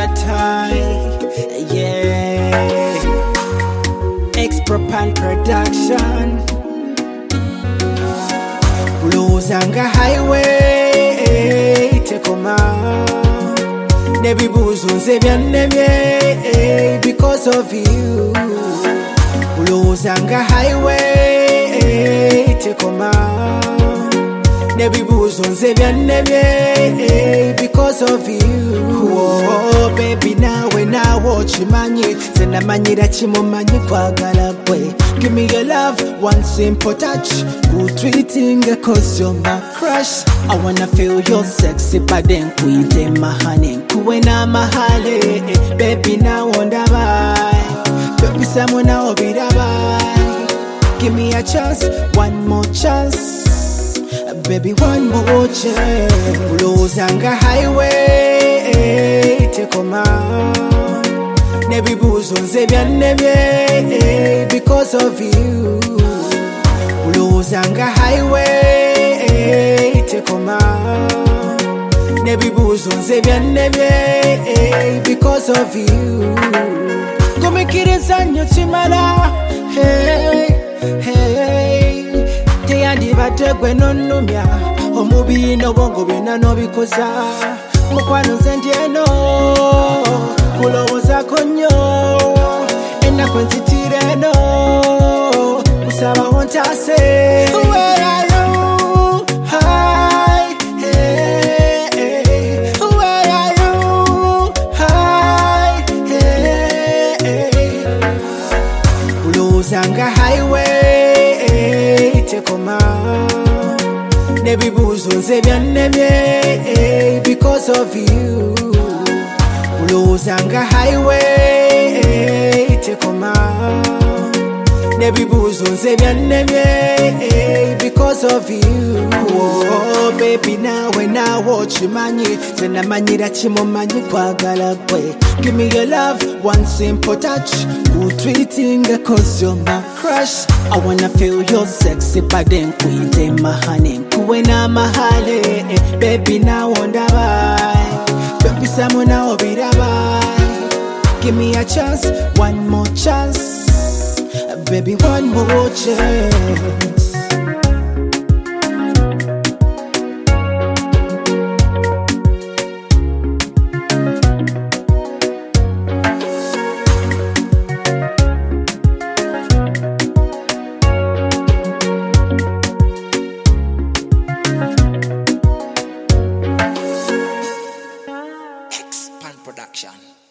time, yeah. Expropan production. Blues anga highway, take on Nebi buzunze byannemye because of you. Blues anga highway, take on Nebi buzunze byannemye because of you. Oh baby nawe watch manyi zena manyira chimumanyi kwagala bwe. Give me your love, one simple touch, good treating cause you're my crush. I wanna feel your sexy body nkwite mahane nkuwe na mahale. Baby now ndabai, baby samuna obirabai. Give me a chance, one more chance, baby one more chance. Blues anga highway, take on Nebi buzunze byannemye because of you. Blues anga highway, take on Nebi buzunze byannemye because of you. Kumikiriza nyochimara, hey, hey. Teyandi bategwe nonumya, omubi n'obwongo byonna n'obikoza. Mukwano nze ndyeno, kulowoza konyo, ennaku nzitira eno, kusaba wontase. Where are you? Hi, hey, hey. Where are you? Hi, hey, hey. Blues anga highway, take on Nebi buzunze byannemye because of you. Blues anga highway, take on Nebi buzunze byannemye because of you. Oh baby nawe watch manyi zena manyira chimumanyi kwagala bwe. Give me your love, one simple touch, good treating cause you're my crush. I wanna feel your sexy body nkwite mahane nkuwe na mahale. Baby now ndabai, baby samuna obirabai. Give me a chance, one more chance, baby one more chance. Expropan production.